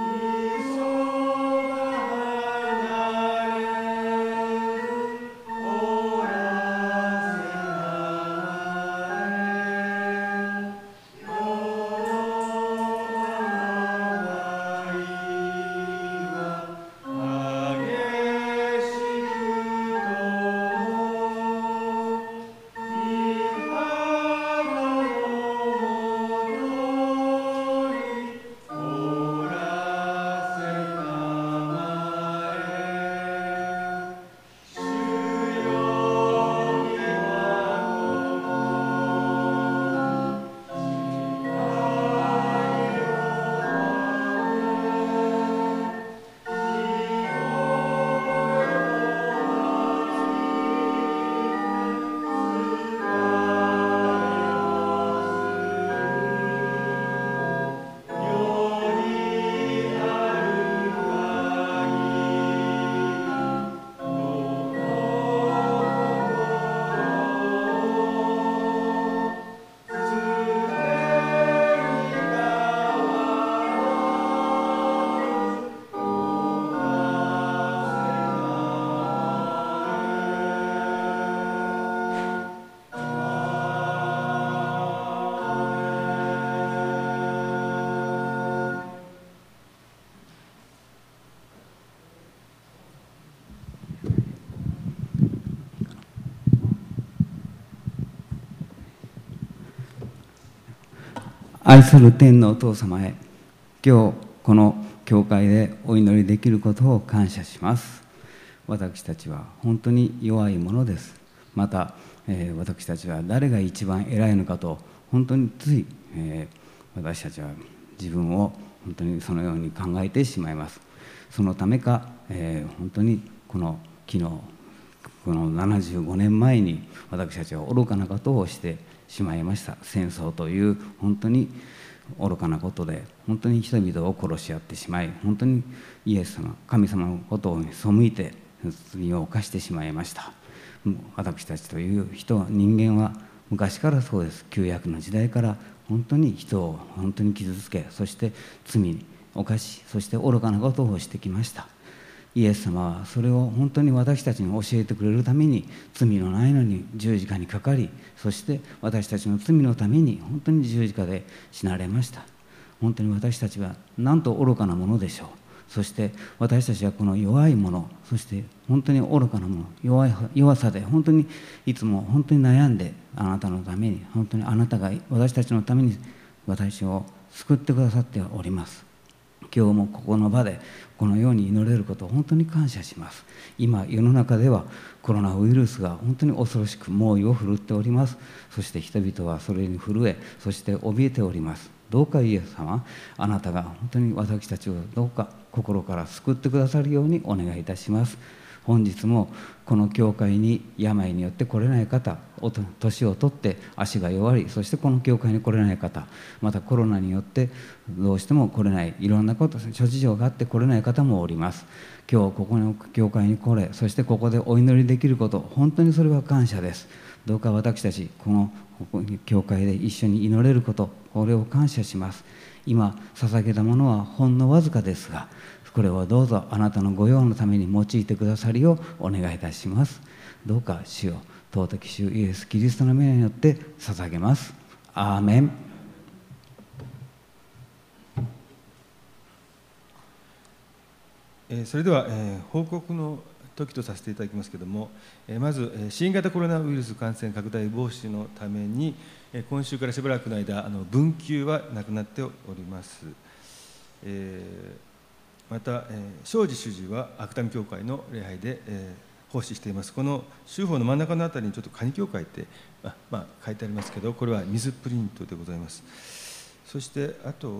お愛する天のお父様へ、今日この教会でお祈りできることを感謝します。私たちは本当に弱いものです。また、私たちは誰が一番偉いのかと本当につい、私たちは自分を本当にそのように考えてしまいます。そのためか、本当に昨日この75年前に私たちは愚かなことをしてしまいました。戦争という本当に愚かなことで本当に人々を殺し合ってしまい、本当にイエス様神様のことに背いて罪を犯してしまいました。私たちという人間は昔からそうです。旧約の時代から本当に人を本当に傷つけ、そして罪に犯し、そして愚かなことをしてきました。イエス様はそれを本当に私たちに教えてくれるために、罪のないのに十字架にかかり、そして私たちの罪のために本当に十字架で死なれました。本当に私たちはなんと愚かなものでしょう。そして私たちはこの弱いもの、そして本当に愚かなもの、弱さで本当にいつも本当に悩んで、あなたのために本当にあなたが私たちのために私を救ってくださっております。今日もここの場でこのように祈れることを本当に感謝します。今世の中ではコロナウイルスが本当に恐ろしく猛威を振るっております。そして人々はそれに震え、そして怯えております。どうかイエス様、あなたが本当に私たちをどうか心から救ってくださるようにお願いいたします。本日もこの教会に病によって来れない方、年を取って足が弱り、そしてこの教会に来れない方、またコロナによってどうしても来れない、いろんなこと諸事情があって来れない方もおります。今日ここの教会に来れ、そしてここでお祈りできること、本当にそれは感謝です。どうか私たちこの教会で一緒に祈れること、これを感謝します。今捧げたものはほんのわずかですが、これをどうぞあなたの御用のために用いてくださるようお願いいたします。どうか主よ、尊き主イエス・キリストの名によって捧げます。アーメン。 それでは、報告の時とさせていただきますけれども、まず新型コロナウイルス感染拡大防止のために、今週からしばらくの間分休はなくなっております。また、庄司主事は芥見教会の礼拝で、奉仕しています。この州法の真ん中のあたりにちょっと蟹教会って書いてありますけど、これは水プリントでございます。そしてあと、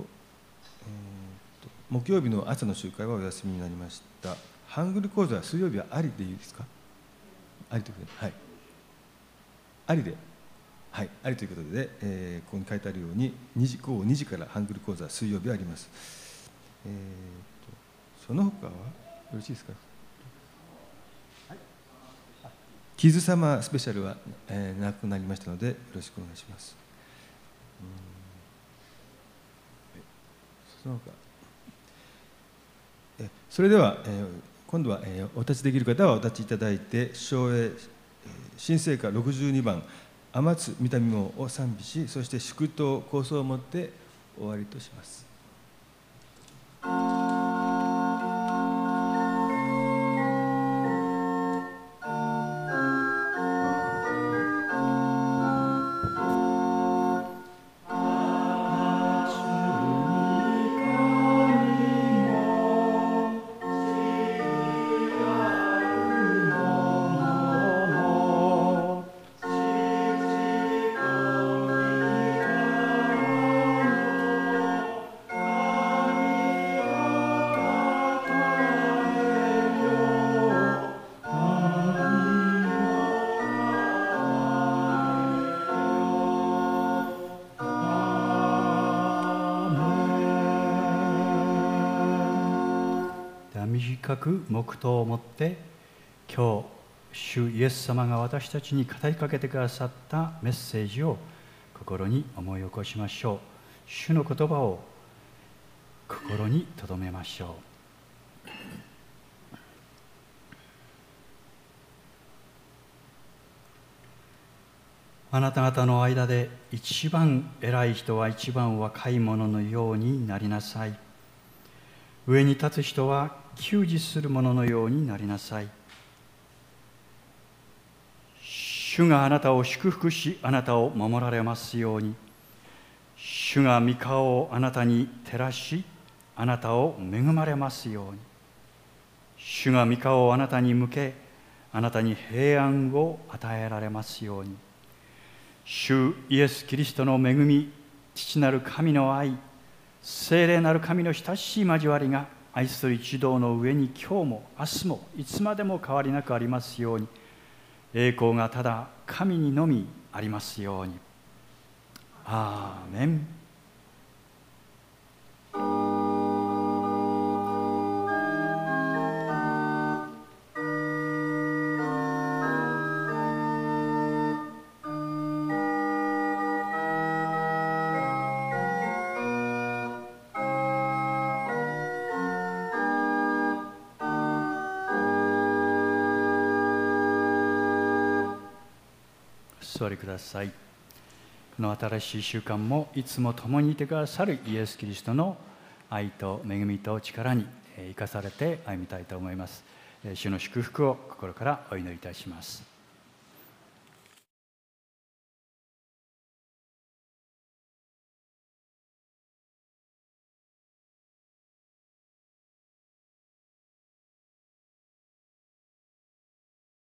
木曜日の朝の集会はお休みになりました。ハングル講座は水曜日はありでいいですか？ありということで、はい、ありで、はい、ありということで、ここに書いてあるように午後2時からハングル講座水曜日はあります。その他はよろしいですか？キズサマースペシャルは、なくなりましたのでよろしくお願いします。その他それでは、今度は、お立ちできる方はお立ちいただいて、唱詠新聖歌62番「天津御霊門」を賛美し、そして祝祷構想をもって終わりとします。 短く黙祷をもって、今日主イエス様が私たちに語りかけてくださったメッセージを心に思い起こしましょう。主の言葉を心に留めましょう。あなた方の間で一番偉い人は一番若い者のようになりなさい。上に立つ人は給仕する者のようになりなさい。主があなたを祝福し、あなたを守られますように。 主が御顔をあなたに照らし、あなたを恵まれますように。主が御顔をあなたに向け、あなたに平安を与えられますように。主イエス・キリストの恵み、父なる神の愛、聖霊なる神の親しい交わりが愛する一同の上に今日も明日もいつまでも変わりなくありますように。栄光がただ神にのみありますように。アーメン。お座りください。この新しい習慣もいつも共にいてくださるイエス・キリストの愛と恵みと力に生かされて歩みたいと思います。主の祝福を心からお祈りいたします。